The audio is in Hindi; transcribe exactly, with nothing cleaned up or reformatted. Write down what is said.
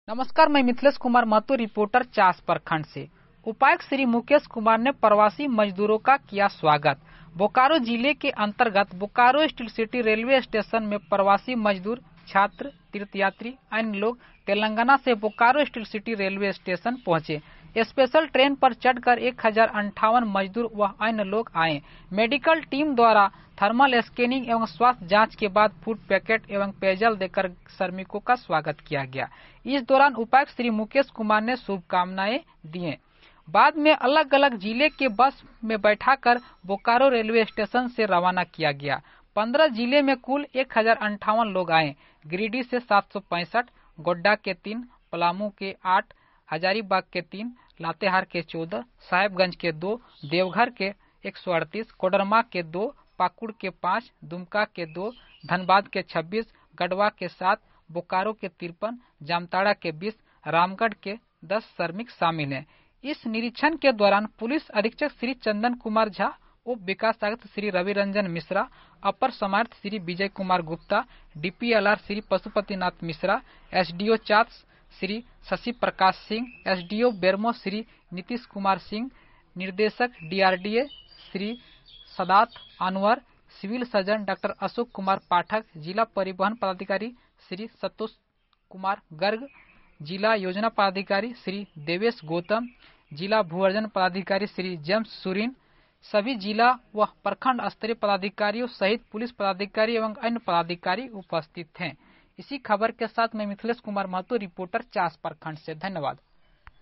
नमस्कार, मैं मिथिलेश कुमार महतो, रिपोर्टर चास प्रखंड से। उपायुक्त श्री मुकेश कुमार ने प्रवासी मजदूरों का किया स्वागत। बोकारो जिले के अंतर्गत Bokaro steel city railway station में प्रवासी मजदूर, छात्र, तीर्थयात्री, अन्य लोग तेलंगाना से Bokaro steel city railway station पहुंचे। स्पेशल ट्रेन पर चढ़कर एक हजार अंठावन मजदूर व अन्य लोग आए। मेडिकल टीम द्वारा थर्मल स्कैनिंग एवं स्वास्थ्य जांच के बाद फूड पैकेट एवं पेयजल देकर श्रमिकों का स्वागत किया गया। इस दौरान उपायुक्त श्री मुकेश कुमार ने शुभकामनाएं दिए। बाद में अलग अलग जिले के बस में बैठाकर बोकारो रेलवे स्टेशन से रवाना किया गया। पंद्रह जिले में कुल एक हजार अंठावन लोग आए। गिरिडीह से सात सौ पैंसठ, गोड्डा के तीन, पलामू के आठ, हजारीबाग के तीन, लातेहार के चौदह, साहेबगंज के दो, देवघर के एक सौ अड़तीस, कोडरमा के दो, पाकुड़ के पाँच, दुमका के दो, धनबाद के छब्बीस, गढ़वा के सात, बोकारो के तिरपन, जामताड़ा के बीस, रामगढ़ के दस श्रमिक शामिल हैं। इस निरीक्षण के दौरान पुलिस अधीक्षक श्री चंदन कुमार झा, उप विकास आयुक्त श्री रवि रंजन मिश्रा, अपर समाहर्त Shri Vijay Kumar Gupta, DPLR Shri Pashupatinath Mishra, SDO Chas Shri Shashi Prakash Singh, SDO Bermo Shri Nitish Kumar Singh, निर्देशक DRDA Shri Sadat Anwar, civil surgeon doctor Ashok Kumar Pathak, जिला परिवहन पदाधिकारी श्री संतोष कुमार गर्ग, जिला योजना पदाधिकारी श्री देवेश गौतम, जिला भूअर्जन पदाधिकारी श्री जेम्स सुरीन, सभी जिला व प्रखंड स्तरीय पदाधिकारियों सहित पुलिस पदाधिकारी एवं अन्य पदाधिकारी उपस्थित थे। इसी खबर के साथ मैं मिथिलेश कुमार महतो, रिपोर्टर चास प्रखंड से। धन्यवाद।